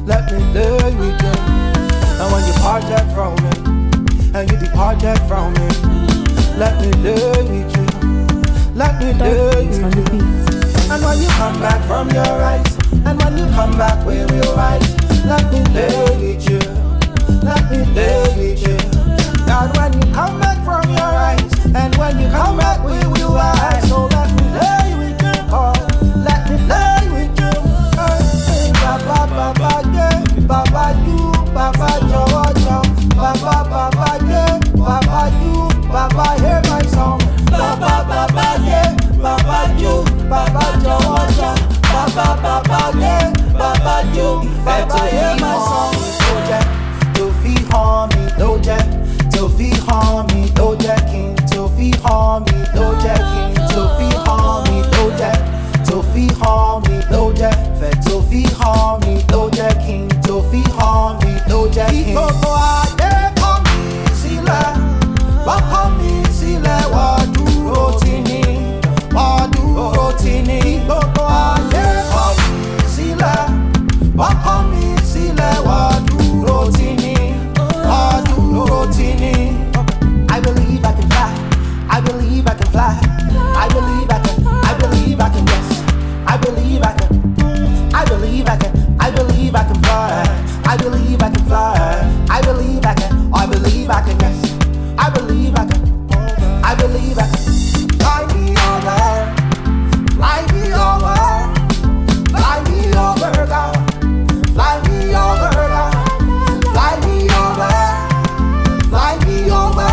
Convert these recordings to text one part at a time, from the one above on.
let me lay with you. And when you parted from me, and you departed from me, let me lay with you, let me lay with you. And when you come back from your rights, and when you come back where we're right, let me lay with you, let me lay with you. God, when you come back from your rights, and when you come back where we're right, so let me lay with you, oh, let me lay with you. Baba, Baba, yeah, Baba, you, Baba, Jojo, Baba, Baba, yeah, Baba, you, Baba, hear my song. Baba, Baba, yeah, Baba, you, Baba, Jojo, Baba, Baba, yeah, Baba, you, Baba, hear my song. To feel harm me, no jack, to feel harm me, no jacking, to feel harm me, no jacking, to feel harm me, no jack, to feel harm me, no jack, to feel harm me, no jacking, to feel harm me, no jacking. Gbogbo ayé kọ́ mi sílẹ̀, wọ́n kọ́ mi sílẹ̀, wọ́n dúró tì ní, wọ́n dúró tì ní. Gbogbo ayé kọ́ mi sílẹ̀, wọ́n kọ́ mi sílẹ̀, wọ́n dúró tì ní, wọ́n dúró tì ní. I believe I can fly, I believe I can fly, I believe I can, I believe I can, yes, I believe I can, I believe I can, I believe I can fly, I believe I can fly, I believe I can, I believe I can, yes, I believe I can, I believe I can. Fly me over, fly me over, fly me over, God, fly me over, God, fly me over, fly me over,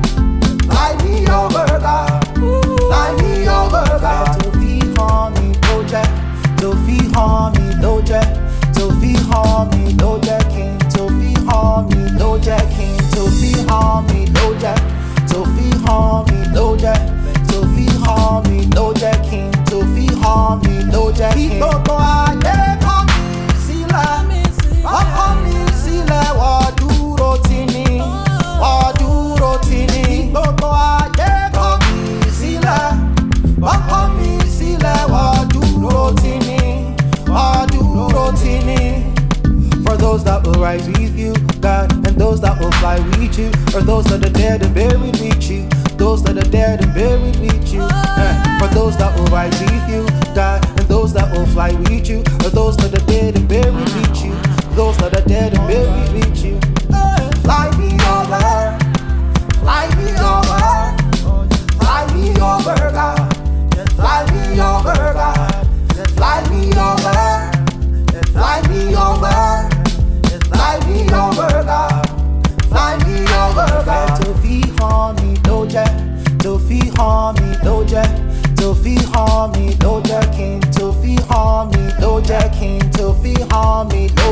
fly me over, God, fly me over, God. To feel harm me, no jack, to feel harm me, no jack, to feel harm me, no jacking, to feel harm me, no jacking, to feel harm me, no jack, to feel harm me, no jack, to feel harm me, no jacking, to feel harm me, no jacking. Gbogbo ayé kọ́ mi sílẹ̀, wọ́n kọ́ mi sílẹ̀, wọ́n dúró tì ní, wọ́n dúró tì ní. Gbogbo ayé kọ́ mi sílẹ̀, wọ́n kọ́ mi sílẹ̀, wọ́n dúró tì ní, wọ́n dúró tì ní. For those that will rise with you, God, and those that will fly with you, or those that are dead and buried with you, those that are dead and buried with you. For those that will rise with you, God, and those that will fly with you, or those that are dead and buried with you, those that are dead and buried with you. Fly me over, fly me over, fly me over, God, fly me over, God, fly me over, fly me over, fly me over, God, fly me over, God. To feel harm me, no jack, to feel harm me, no jack, to feel harm me, no jacking, to feel harm me, no jacking, to feel harm me, no